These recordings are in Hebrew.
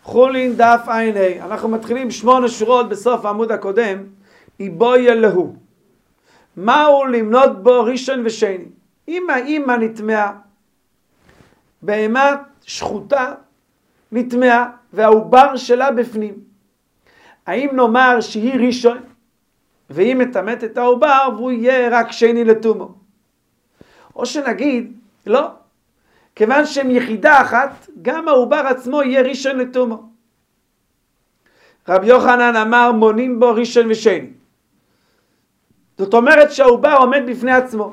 חולין דף ע"ה. אנחנו מתחילים 8 שורות בסוף העמוד הקודם. איבוי אלוהו. מהו למנות בו ראשון ושני? אם האמא נטמעה, בהמה שחוטה נטמעה והעובר שלה בפנים, האם נאמר שהיא ראשון והיא מטמאת את העובר והוא יהיה רק שני לטומאו? או שנגיד לא, כיוון שהם יחידה אחת, גם העובר עצמו יהיה ראשון לטומאו. רבי יוחנן אמר מונים בו ראשון ושני. זאת אומרת שהעובר עומד בפני עצמו.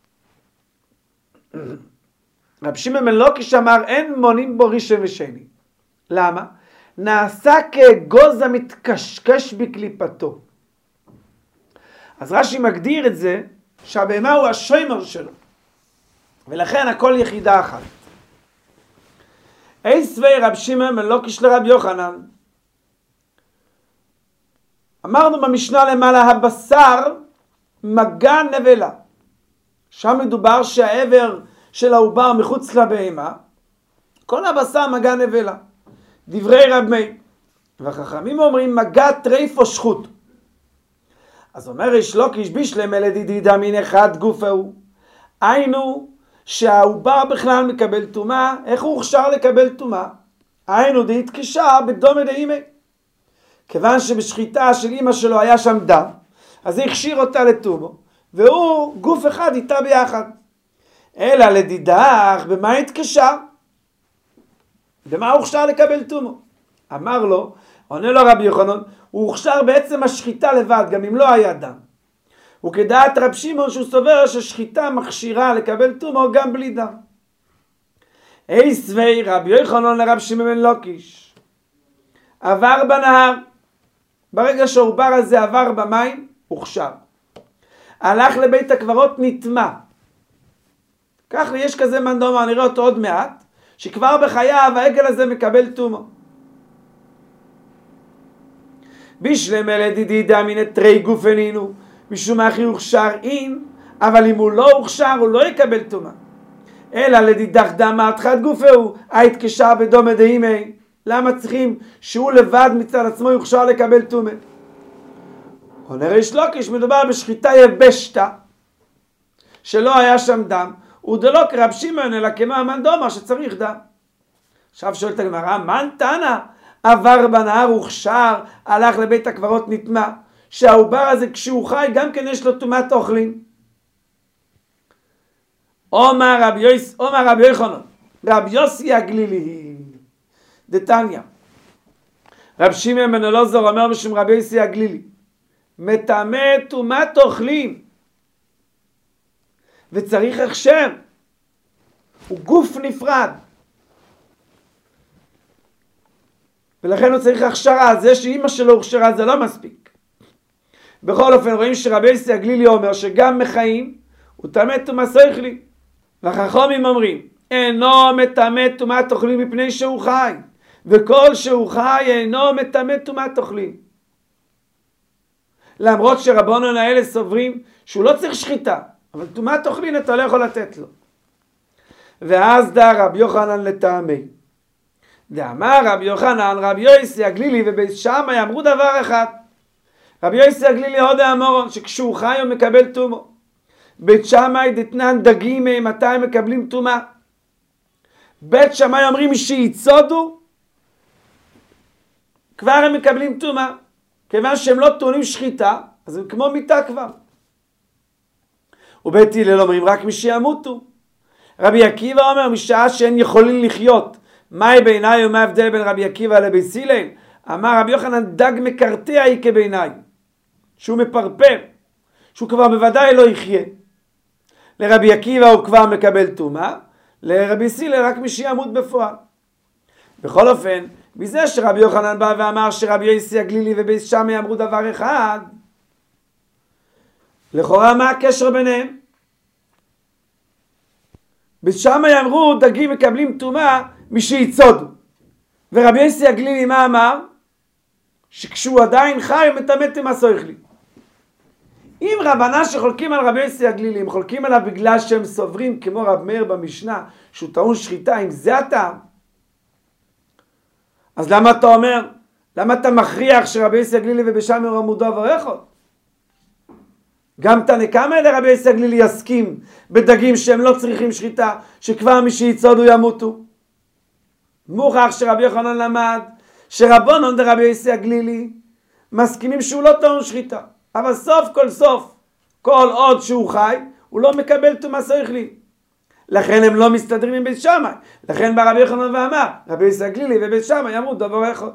רבי שמעון בן לוקיש אמר אין מונים בו ראשון ושני. למה? נעשה כגוז המתקשקש בקליפתו. אז רש"י מגדיר את זה שהבהמה הוא השומר שלו, ולכן הכל יחידה אחת. סבי רבי שמעון בן לוקיש לרבי יוחנן. אמרנו במשנה למעלה הבשר מגע נבלה. שם מדובר שהעבר של העובר מחוץ לבהמה, כל הבשר מגע נבלה. דברי רב מאיר. והחכמים אומרים מגע טרף או שחוט. אז אומר ריש לוקיש בישלמה לדידא מן אחד גופהו. היינו שהעובר בכלל מקבל טומאה. איך הוא הוכשר לקבל טומאה? היינו דהתקשה בדומה דאימי. כיוון שבשחיטה של אמא שלו היה שם דם, אז היא הכשיר אותה לטומאו, והוא גוף אחד איתה ביחד. אלא לדידך, במה התקשה? במה הוא הוכשר לקבל טומאו? אמר לו, עונה לו רבי יוחנן, הוא הוכשר בעצם השחיטה לבד, גם אם לא היה דם. וכדעת רב שמעון שהוא סובר ששחיטה מכשירה לקבל טומאו גם בלי דם. סבי רבי יוחנן לרב שמעון בן לוקיש. עבר בנהר. ברגע שהעובר הזה עבר במים, הוכשר. הלך לבית הקברות, נטמע. כך יש כזה מנדומה, נראה אותו עוד מעט, שכבר בחייו העגל הזה מקבל טומאו. בישלמה לדידא מן תרי גופנינו, משום הכי הוכשר אין, אבל אם הוא לא הוכשר הוא לא יקבל טומאה. אלא לדידך דאמרת חד גופהו, ההתקשה בדומה דאימי. למה צריכים שהוא לבד מצד עצמו יוכשר לקבל טומאה? עונה ריש לוקיש, מדובר בשחיטה יבשתא, שלא היה שם דם, ודלא כרב שמעון אלא כמו המנדומה שצריך דם. עכשיו שואלת הגמרא, מן תנא? עבר בנהר הוכשר, הלך לבית הקברות נטמע, שהעובר הזה כשהוא חי גם כן יש לו טומאת אוכלים. אומר רבי יוחנן, רבי יוסי הגלילי דתניא, רב שמעון בן אלעזר אומר בשם רבי יוסי הגלילי, מטמא טומאת אוכלים וצריך הכשר, הוא גוף נפרד, ולכן הוא צריך הכשרה. זה שאמא שלו הוכשרה זה לא מספיק. בכל אופן רואים שרבי יוסי הגלילי אומר שגם מחיים הוא טמא טומאת אוכלים. והחכמים אומרים אינו מטמא טומאת אוכלים מפני שהוא חי, וכל שהוא חי אינו מטמא טומאת אוכלים. למרות שרבנן האלה סוברים שהוא לא צריך שחיטה, אבל טומאת אוכלים אתה לא יכול לתת לו. ואז דא רבי יוחנן לטעמי. דאמר רבי יוחנן רבי יוסי הגלילי ובית שמאי אמרו דבר אחד. רבי יוסי הגלילי הודה אמורון שכשהוא חי הוא מקבל טומאו. בית שמאי דתנן דגים מתי הם מקבלים טומאה. בית שמאי אומרים שיצודו כבר הם מקבלים טומאה. כיוון שהם לא טעונים שחיטה, אז הם כמו מיטה כבר. ובית הלל אומרים רק מי שימותו. רבי עקיבא אומר משעה שהם יכולים לחיות. מהי בעיניי ומה ההבדל בין רבי עקיבא לבית הלל? אמר רבי יוחנן דג מקרטע היא כבעיניי, שהוא מפרפר, שהוא כבר בוודאי לא יחיה. לרבי עקיבא הוא כבר מקבל טומאה, לרבי הלל רק מי שימות בפועל. בכל אופן, בזה שרבי יוחנן בא ואמר שרבי יוסי הגלילי ובית שמאי אמרו דבר אחד, לכאורה מה הקשר ביניהם? בית שמאי אמרו דגים מקבלים טומאה משיצודו, ורבי יוסי הגלילי מה אמר? שכשהוא עדיין חי הוא מטמא טומאת אוכלים. אם רבנה שחולקים על רבי יוסי הגלילי, הם חולקים עליו בגלל שהם סוברים כמו רב מאיר במשנה שהוא טעון שחיטה, אם זה הטעם, אז למה אתה אומר? למה אתה מכריח שרבי יוסי הגלילי ובשמי רמודו אברכות? גם תנא קמא לרבי יוסי הגלילי יסכים בדגים שהם לא צריכים שחיטה, שכבר מי שיצודו ימותו. מוכח שרבי יוחנן למד שרבונון דרבי יוסי הגלילי מסכימים שהוא לא טעון שחיטה, אבל סוף כל סוף, כל עוד שהוא חי, הוא לא מקבל טומאה אוכלים. לכן הם לא מסתדרים עם בית שמאי. לכן בא רבי יוחנן ואמר, רבי יוסי הגלילי ובית שמאי אמרו דבר אחד.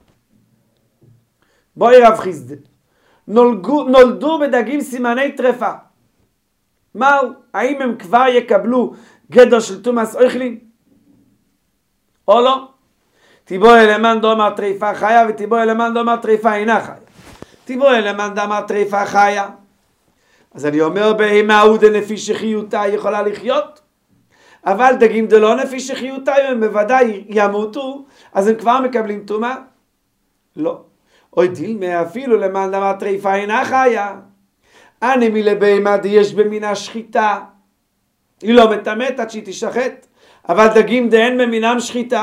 בואי רב חיסדא, נולדו בדגים סימני טרפה. מהו? האם הם כבר יקבלו גדר של טומאה אוכלים? או לא? תיבוא אלמן דאמר טרפה חיה, ותיבוא אלמן דאמר טרפה אינה חיה. תיבוא אלמן דאמר טרפה חיה. אז אני אומר, בהמה הוא דנפי שחיותה יכולה לחיות, אבל דגים דלא נפי שחיותה, הם בוודאי ימותו, אז הם כבר מקבלים טומאה? לא. אוי דילמה אפילו למען דאמר טרפה אינה חיה. אני מלבהמה יש במינה שחיטה, היא לא מטמאת עד שהיא תשחט, אבל דגים דהן במינם שחיטה.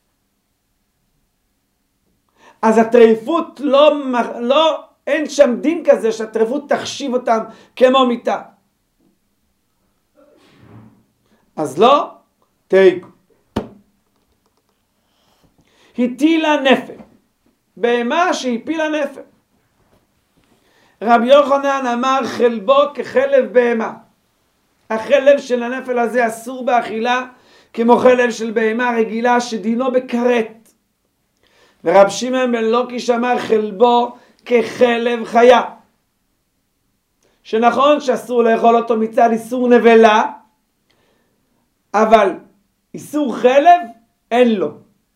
אז הטריפות אין שם דין כזה שהטריפות תחשיב אותם כמו מיטה. אז לא, תיגו. הטילה נפל. בהמה שהפילה נפל. רבי יוחנן אמר חלבו כחלב בהמה. החלב של הנפל הזה אסור באכילה, כמו חלב של בהמה רגילה שדינו בכרת. ורב שמעון בן לוקיש אמר חלבו כחלב חיה. שנכון שאסור לאכול אותו מצד איסור נבלה, אבל איסור חלב אין לו.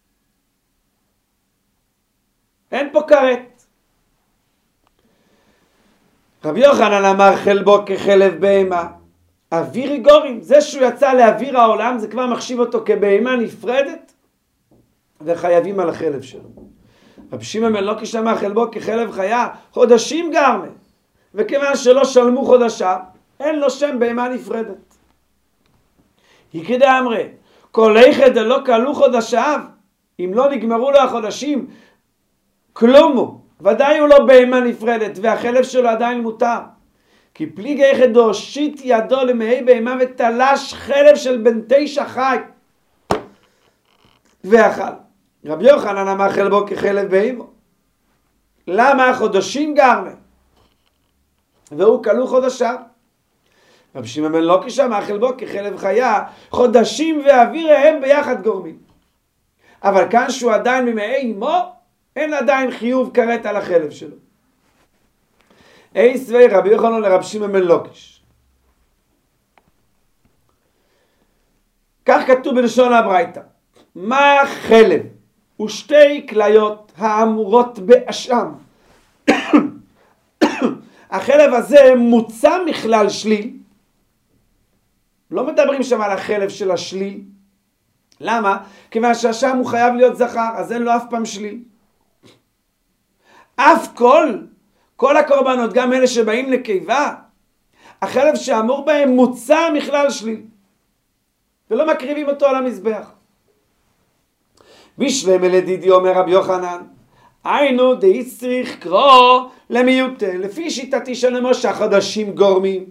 אין פה כרת. רבי יוחנן אמר חלבו כחלב בהמה. אוויר גורים, זה שהוא יצא לאוויר העולם, זה כבר מחשיב אותו כבהמה נפרדת, וחייבים על החלב שלו. רבי שמעון בן לוקיש אמר חלבו כחלב חיה, חודשים גרמה, וכיוון שלא שלמו חודשיו, אין לו שם בהמה נפרדת. יקדה אמרה, כל איכא דלא כלו חודשיו, אם לא נגמרו לו החודשים, כלום, ודאי הוא לא בהמה נפרדת, והחלב שלו עדיין מותר. כי פליג איכא דהושיט ידו למעי בהמה ותלש חלב של בן 9 חי ואכל. רבי יוחנן אמר חלבו כחלב בהמה. למה? חודשים גרמה, והוא כלו חודשיו. רבי שמעון בן לוקיש אמר חלבו כחלב חיה, חודשים ואוויר הם ביחד גורמים. אבל כאן שהוא עדיין ממעי אמו, אין עדיין חיוב כרת על החלב שלו. סבי רבי יוחנן לרבי שמעון בן לוקיש. כך כתוב בלשון הברייתא. מה חלב? ושתי כליות האמורות באשם. החלב הזה מוצא מכלל שליל. לא מדברים שם על החלב של השליל. למה? כיוון שהשם הוא חייב להיות זכר, אז אין לו אף פעם שליל. אף כל הקורבנות, גם אלה שבאים לקיבה, החלב שאמור בהם מוצא מכלל שליל. ולא מקריבים אותו על המזבח. בשלמה לדידי אומר רבי יוחנן, היינו די צריך קרוא למיעוטה, לפי שיטתי של משה חודשים גורמים.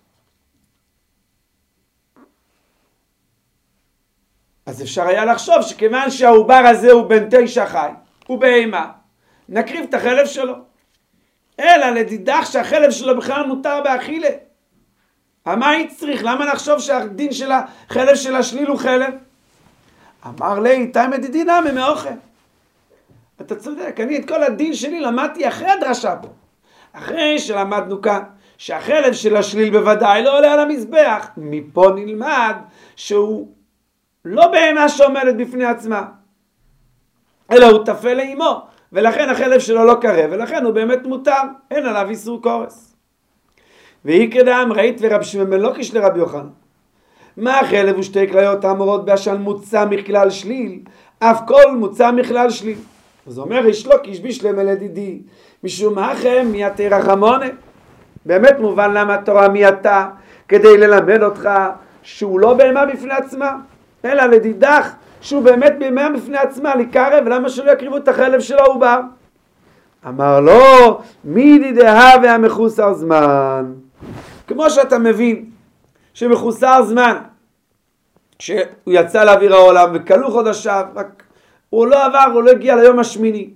אז אפשר היה לחשוב שכיוון שהעובר הזה הוא בן 9 חי, הוא בהמה, נקריב את החלב שלו. אלא לדידך שהחלב שלו בכלל מותר באכילה. מה צריך? למה נחשוב שהדין של החלב של השליל הוא חלב? אמר לי, תאי דינא מאוכל. אתה צודק, אני את כל הדין שלי למדתי אחרי הדרשה פה. אחרי שלמדנו כאן שהחלב של השליל בוודאי לא עולה על המזבח. מפה נלמד שהוא לא בהמה שעומדת בפני עצמה, אלא הוא טפל לאמו, ולכן החלב שלו לא קרב, ולכן הוא באמת מותר, אין עליו איסור קורס. ויקדה אמרית ורבי שמעון בן לוקיש לרבי יוחנן. מה החלב ושתי כליות האמורות באשם מוצא מכלל שליל, אף כל מוצא מכלל שליל. אז אומר יש לוקיש בשלמה לדידי, משום מאחם מי אתה רחמונה. באמת מובן למה התורה מי אתה, כדי ללמד אותך שהוא לא בהמה בפני עצמה, אלא לדידך כשהוא באמת בהמה בפני עצמה, לקרב, ולמה שלא יקריבו את החלב של העובר? אמר לו, מידי דהווה המחוסר זמן. כמו שאתה מבין, שמחוסר זמן, שהוא יצא לאוויר העולם וכלו חודשיו, רק הוא לא עבר, הוא לא הגיע ליום השמיני.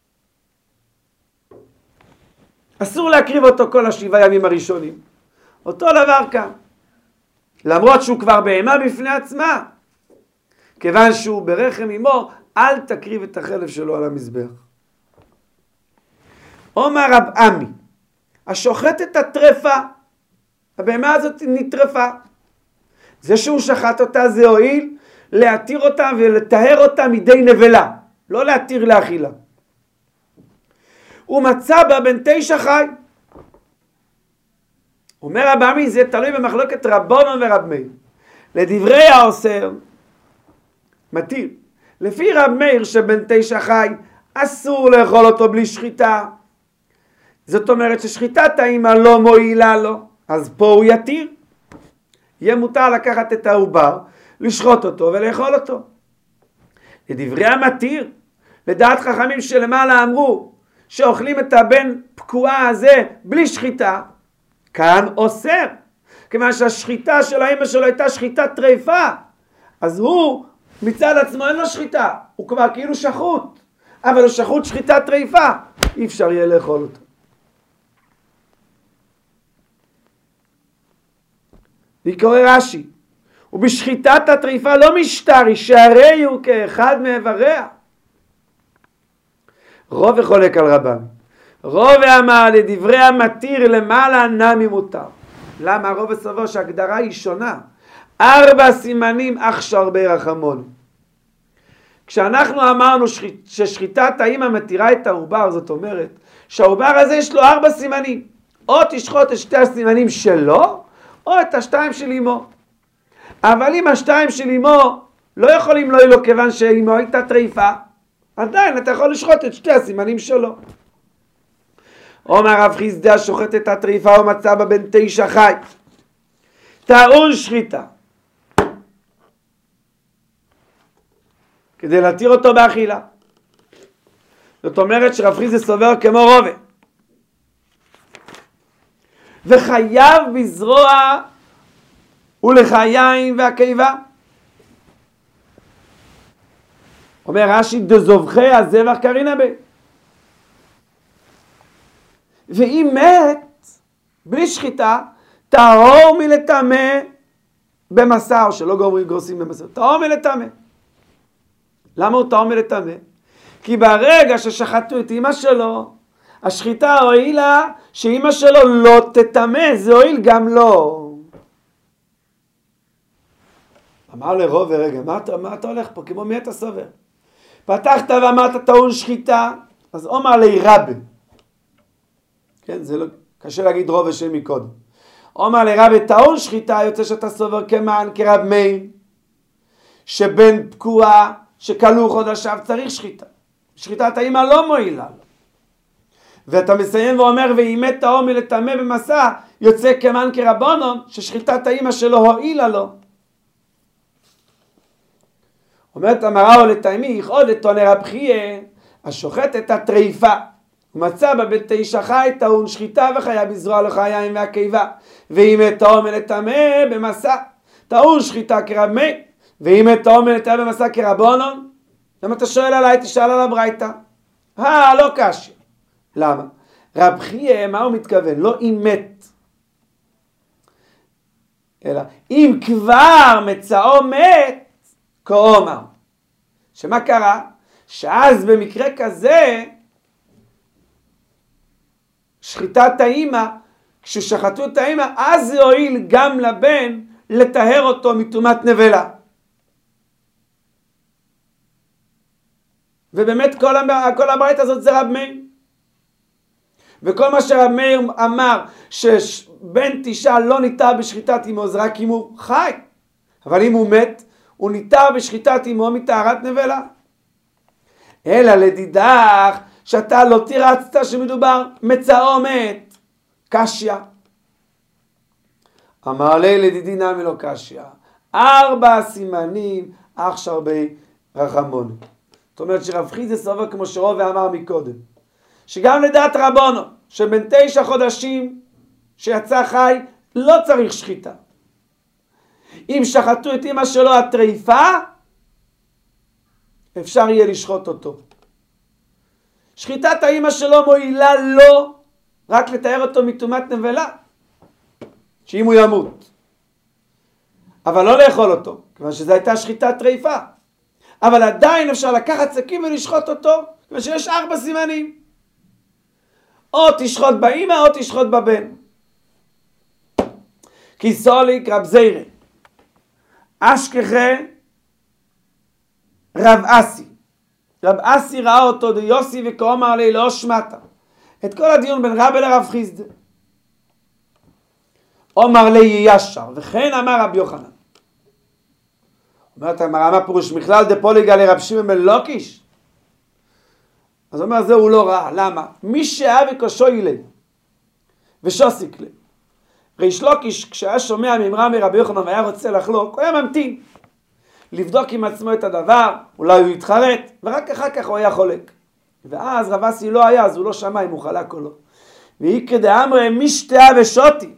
אסור להקריב אותו כל 7 ימים הראשונים. אותו דבר כאן. למרות שהוא כבר בהמה בפני עצמה, כיוון שהוא ברחם אמו, אל תקריב את החלב שלו על המזבח. אומר רב עמי, השוחט את הטרפה, הבהמה הזאת נטרפה. זה שהוא שחט אותה זה הועיל להתיר אותה ולטהר אותה מדי נבלה, לא להתיר לאכילה. הוא מצא בה בן 9 חי. אומר רב עמי, זה תלוי במחלוקת רבונון ורב מאיר. לדברי האוסר, מתיר. לפי רב מאיר שבן 9 חי, אסור לאכול אותו בלי שחיטה. זאת אומרת ששחיטת האמא לא מועילה לו, אז פה הוא יתיר. יהיה מותר לקחת את העובר, לשחוט אותו ולאכול אותו. לדברי המתיר, לדעת חכמים שלמעלה אמרו, שאוכלים את הבן פקועה הזה בלי שחיטה, כאן אוסר. כיוון שהשחיטה של האמא שלו הייתה שחיטה טריפה, אז הוא מצד עצמו אין לו שחיטה, הוא כבר כאילו שחוט, אבל הוא שחוט שחיטה טריפה, אי אפשר יהיה לאכול אותו. וקורא רש"י, ובשחיטת הטריפה לא משטרי, שהרי הוא כאחד מאיבריה. רוב חולק על רבם. רוב אמר לדברי המתיר למעלה נמי מותר. למה? רוב סבור שההגדרה היא שונה. 4 סימנים אך שרבי רחמון. כשאנחנו אמרנו ששחיטת האמא מתירה את העובר, זאת אומרת שהעובר הזה יש לו 4 סימנים. או תשחוט את 2 הסימנים שלו, או את 2 של אמו. אבל אם 2 של אמו לא יכולים לו כיוון שאמו הייתה טריפה, עדיין אתה יכול לשחוט את 2 הסימנים שלו. אומר רב חיסדא, שוחט את הטריפה ומצא בה בן 9 חי, טעון שחיטה, כדי להתיר אותו באכילה. זאת אומרת שרב חיסדא סובר כמו רובה, וחייב בזרוע ולחיים והקיבה. אומר רש"י, דזובחי הזבח קרינה בי. ואם מת בלי שחיטה, טהור מלטמא במסע, או שלא גורסים במסע, טהור מלטמא. למה הוא טהור מלטמא? כי ברגע ששחטו את אמא שלו, השחיטה הועילה שאמא שלו לא תטמא, זה הועיל גם לו. אמר לרוב, רגע, מה אתה הולך פה? כמו מי אתה סובר? פתחת ואמרת טעון שחיטה, אז אומר לי רבי. כן, זה לא, קשה להגיד רוב ושם מקודם. אומר לי רבי, טעון שחיטה, יוצא שאתה סובר כמען, כרב מאיר, שבן פקועה, שכלו חודשיו, צריך שחיטה. שחיטת האמא לא מועילה לו. ואתה מסיים ואומר, ואם מת טהור מלטמא במסע, יוצא כמען כרבונון, ששחיטת האמא שלו הועילה לו. אומרת המראה ולטעמי, יכעוד את תונה רב חייא, השוחט את הטריפה, ומצא בה בן 9 חי, טעון שחיטה וחיה בזרוע לחיים והקיבה, ואם מת טהור מלטמא במסע, טעון שחיטה כרב מאיר, ואם מת טהור מלטמא במסע כרבונון. למה אתה שואל עליי? תשאל על הברייתא. לא קשה. למה? רב חייא, מה הוא מתכוון? לא אם מת, אלא אם כבר מצאו מת, כאומר. שמה קרה? שאז במקרה כזה, שחיטת האמא, כששחטו את האמא, אז זה הועיל גם לבן לטהר אותו מטומאת נבלה. ובאמת כל הברית הזאת זה רב מאיר. וכל מה שרב מאיר אמר שבן 9 לא ניתר בשחיטת אמו, זה רק אם הוא חי. אבל אם הוא מת, הוא ניתר בשחיטת אמו מטהרת נבלה. אלא לדידך שאתה לא תירצת שמדובר מצאו מת, קשיא. אמר לי לדידי נמי לא קשיא. 4 סימנים אך שרבי רחמון. זאת אומרת שרב חיסדא סובר כמו שרוב אמר מקודם, שגם לדעת רבונו, שבין 9 חודשים שיצא חי, לא צריך שחיטה. אם שחטו את אמא שלו הטריפה, אפשר יהיה לשחוט אותו. שחיטת האמא שלו מועילה לו רק לתאר אותו מטומאת נבלה, שאם הוא ימות. אבל לא לאכול אותו, כיוון שזו הייתה שחיטת טריפה. אבל עדיין אפשר לקחת סכין ולשחוט אותו, כיוון שיש 4 סימנים. או תשחוט באמא או תשחוט בבן. כי סוליק רב זיירה, אשכחה רב אסי. רב אסי ראה אותו דיוסי וכאומר לי לא שמעת. את כל הדיון בין רבי לרב חיסדא. אומר לי ישר, וכן אמר רבי יוחנן. אומרת אמר מה פירוש מכלל דפוליגה לרב שמעון בן לוקיש? אז אומר זה הוא לא ראה, למה? מי שאהב וקושוי לי ושוסיק לי. ריש לוקיש כשהיה שומע ממרה מרבי יוחנן והיה רוצה לחלוק, הוא היה ממתין לבדוק עם עצמו את הדבר, אולי הוא יתחרט, ורק אחר כך הוא היה חולק. ואז רב אסי לא היה, אז הוא לא שמע אם הוא חלק או לא. ואיקרא דאמרי משתה ושותי.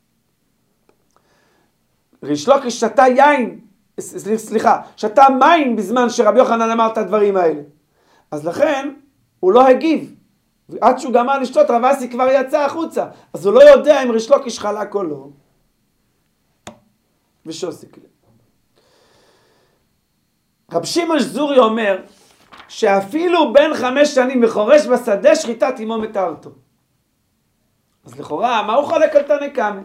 ריש לוקיש שתה יין, שתה מים בזמן שרבי יוחנן אמר את הדברים האלה. אז לכן הוא לא הגיב. עד שהוא גמר לשתות, רב אסי כבר יצא החוצה. אז הוא לא יודע אם ריש לוקיש חלק או לא. ושוסיק לי. רב שמעון שזורי אומר שאפילו בן 5 שנים מחורש בשדה שחיטת אמו מתארתו. אז לכאורה, מה הוא חולק על תנא קמא?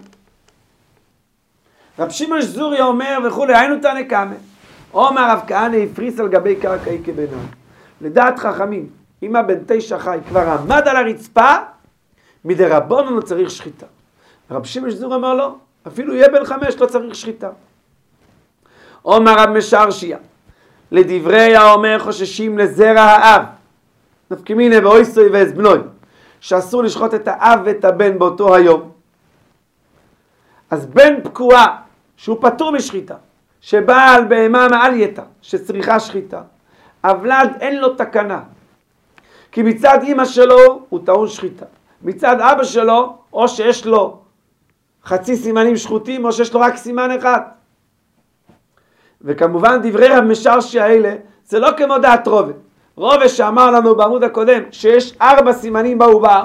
רב שמעון שזורי אומר וכולי, היינו תנא קמא. אומר רב כהנא הפריס על גבי קרקעי כביניים. לדעת חכמים, אם הבן 9 חי כבר עמד על הרצפה, מדרבנן לא צריך שחיטה. רב שמעון שזורי אומר לו, אפילו יהיה בן 5 לא צריך שחיטה. אומר רב משרשיה, לדברי האומר חוששים לזרע האב, נפקא מינה באויסוי ואזבנוי, שאסור לשחוט את האב ואת הבן באותו היום. אז בן פקועה, שהוא פטור משחיטה, שבעל בהמה מעלייתא, שצריכה שחיטה, הוולד אין לו תקנה, כי מצד אמא שלו הוא טעון שחיטה, מצד אבא שלו או שיש לו חצי סימנים שחוטים או שיש לו רק סימן אחד. וכמובן דברי רב משרשיה האלה זה לא כמו דעת רובה. רובה שאמר לנו בעמוד הקודם שיש 4 סימנים בעובר,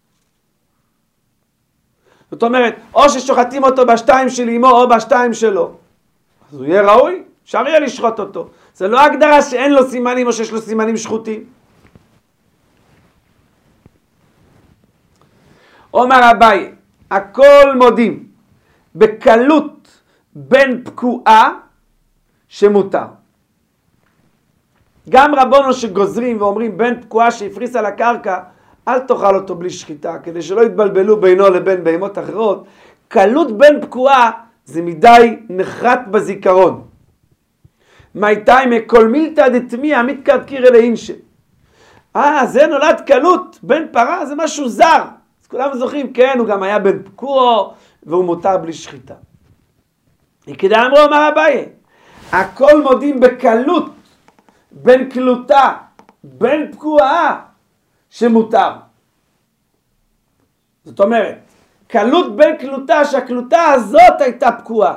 זאת אומרת או ששוחטים אותו ב2 של אמו או ב2 שלו, אז הוא יהיה ראוי, אפשר יהיה לשחוט אותו. זה לא הגדרה שאין לו סימנים או שיש לו סימנים שחוטים. אומר אביי, הכל מודים בקלות בן פקועה שמותר. גם רבונו שגוזרים ואומרים בן פקועה שהפריס על הקרקע, אל תאכל אותו בלי שחיטה, כדי שלא יתבלבלו בינו לבין בהמות אחרות. קלות בן פקועה זה מדי נחרט בזיכרון. מייטי מכל מילתא דתמיא מתקרקיר אליינשה. זה נולד קלות, בן פרה זה משהו זר. אז כולם זוכרים, כן, הוא גם היה בן פקוע והוא מותר בלי שחיטה. כדי אמרו אמר אביי, הכל מודים בקלות בין קלוטה, בין פקועה שמותר. זאת אומרת, קלות בין קלוטה, שהקלוטה הזאת הייתה פקועה.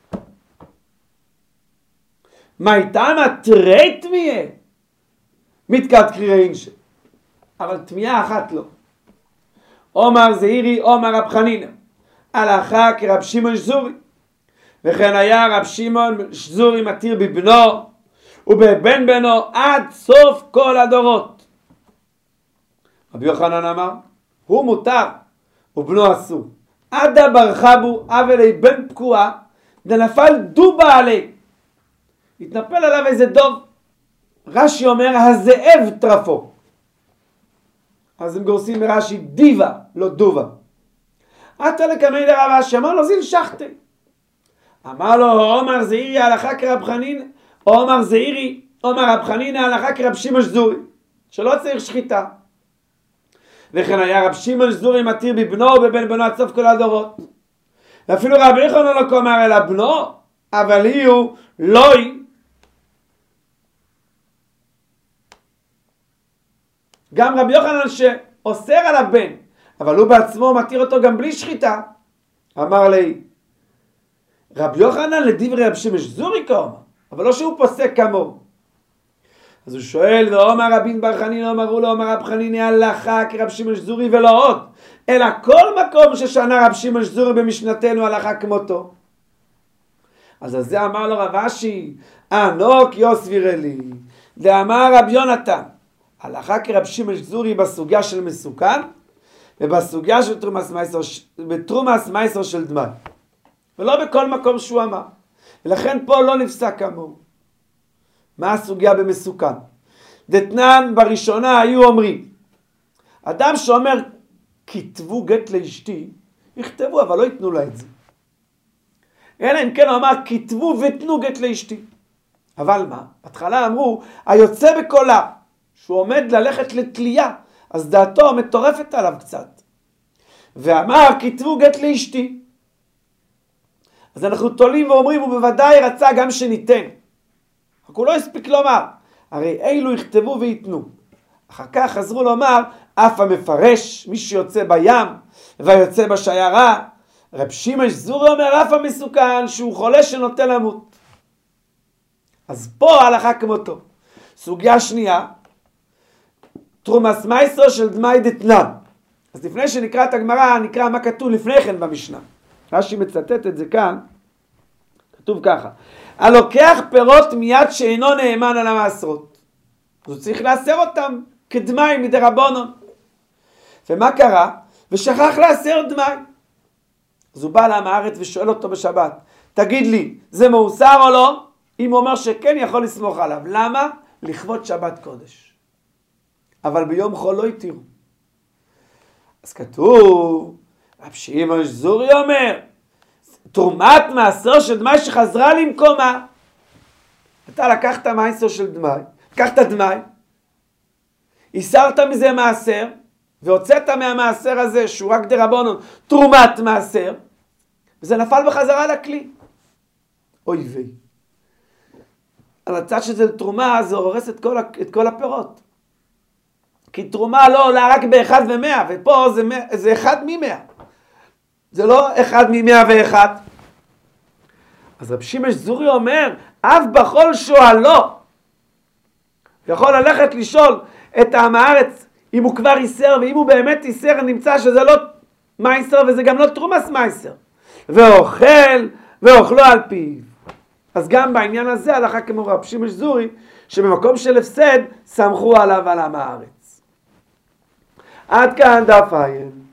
מה הייתה מטרי תמיה? מתקעת קרירי אינשה. אבל תמיה אחת לא. אומר זעירי, אומר רב חנינא, הלכה כרב שמעון שזורי. וכן היה רב שמעון שזורי מתיר בבנו ובבן בנו עד סוף כל הדורות. רבי יוחנן אמר, הוא מותר ובנו אסור. עדה ברכה בו אבלי בן פקועה דנפל דובה עלי. התנפל עליו איזה דוב. רש"י אומר, הזאב טרפו. אז הם גורסים ברש"י דיבה, לא דובה. עתה לקמי לרב אשי, אמר לו זיל שחטה. אמר לו, עומר זעירי הלכה כרב חנינא, עומר זעירי, עומר רב חנינא הלכה כרב שמעון שזורי, שלא צריך שחיטה. וכן היה רב שמעון שזורי מתיר בבנו ובבן בנו עד סוף כל הדורות. ואפילו רבי יוחנן לא קומר אלא בנו, אבל הוא לוי גם רבי יוחנן שאוסר על הבן, אבל הוא בעצמו מתיר אותו גם בלי שחיטה. אמר לי, רבי יוחנן לדברי רב שמש זורי כאומר, אבל לא שהוא פוסק כמוהו. אז הוא שואל, ואומר רבין בר חנינא אמרו לו, אמר רב חנינא הלכה כרב שמש זורי ולא עוד, אלא כל מקום ששנה רב שמש זורי במשנתנו הלכה כמותו. אז על זה אמר לו רב אשי, ענוק יוסביר לי, ואמר רב יונתן, הלכה כרב שמש זורי בסוגיה של מסוכן, ובסוגיה של תרומס מייסר של דמי. ולא בכל מקום שהוא אמר. ולכן פה לא נפסק כמוהו. מה הסוגיה במסוכן? דתנן בראשונה היו אומרים, אדם שאומר, כתבו גט לאשתי, יכתבו, אבל לא ייתנו לה את זה. אלא אם כן הוא אמר, כתבו ותנו גט לאשתי. אבל מה? בהתחלה אמרו, היוצא בקולה, שהוא עומד ללכת לתלייה, אז דעתו מטורפת עליו קצת. ואמר, כתבו גט לאשתי. אז אנחנו תולים ואומרים, הוא בוודאי רצה גם שניתן. רק הוא לא הספיק לומר. הרי אילו יכתבו ויתנו. אחר כך חזרו לומר, אף המפרש, מי שיוצא בים ויוצא בשיירה. רב שמש זורי אומר, אף המסוכן, שהוא חולה שנוטה למות. אז פה הלכה כמותו. סוגיה שנייה, תרומס מייסר של דמי דתנן. אז לפני שנקרא את הגמרא, נקרא מה כתוב לפני כן במשנה. רש"י מצטט את זה כאן, כתוב ככה, הלוקח פירות מיד שאינו נאמן על המעשרות. אז הוא צריך לאסר אותם כדמי מדרבנן. ומה קרה? ושכח לאסר דמי. אז הוא בא לעם הארץ ושואל אותו בשבת, תגיד לי, זה מאוסר או לא? אם הוא אומר שכן, יכול לסמוך עליו. למה? לכבוד שבת קודש. אבל ביום חול לא יתירו. אז כתוב, רב שמש זורי אומר, תרומת מעשר של דמי שחזרה למקומה. אתה לקחת מעשר של דמי, לקחת דמי, איסרת מזה מעשר, והוצאת מהמעשר הזה, שהוא רק דרבנן, תרומת מעשר, וזה נפל בחזרה לכלי. אוי ווי. על הצד שזה תרומה, זה הורס את כל הפירות. כי תרומה לא עולה רק באחד ומאה, ופה זה אחד ממאה. זה לא אחד ממאה ואחד. אז רב שמש זורי אומר, אף בכל שואלו, יכול ללכת לשאול את העם הארץ, אם הוא כבר איסר, ואם הוא באמת איסר, נמצא שזה לא מייסר, וזה גם לא תרומס מייסר. ואוכלו על פיו. אז גם בעניין הזה הלכה כמו רב שמש זורי, שבמקום של הפסד, סמכו עליו על עם הארץ. עד כאן דף עין.